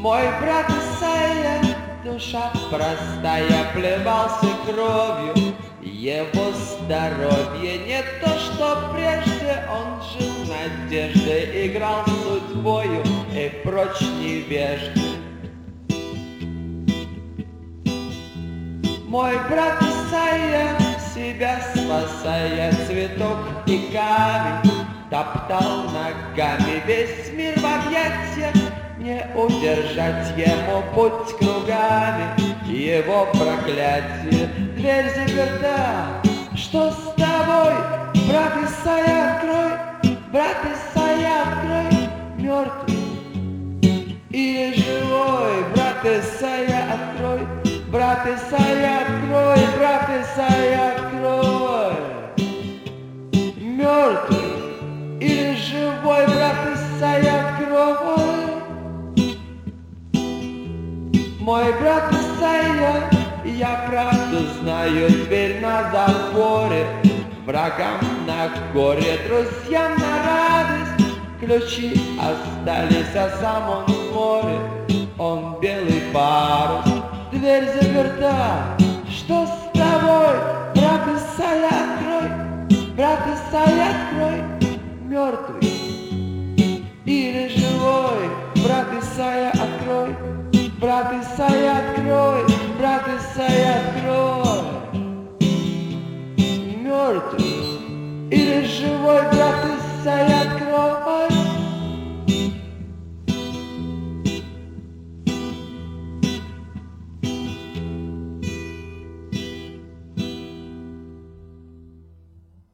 Мой брат Исайя, душа простая, плевался кровью. Его здоровье не то, что прежде. Он жил надеждой, играл судьбою и прочь невежды. Мой брат Исайя, себя спасая, цветок и камень, топтал ногами весь мир в объятиях. Не удержать ему путь кругами, его проклятие, дверь заперта. Что с тобой, брат Исайя, открой, брат Исайя, открой, мертвый или живой, брат Исайя, открой, брат Исайя, открой, брат Исайя, открой, мертвый или живой, брат Исайя, открой. Мой брат Исайя, я правду знаю, дверь на запоре, врагам на горе, друзьям на радость. Ключи остались, а сам он в море, он белый парус, дверь заперта. Что с тобой, брат Исайя, открой, брат Исайя, открой, мертвый или живой, брат Исайя, открой. Брат Исайя, открой, брат Исайя, открой. Мертвый или живой, брат Исайя,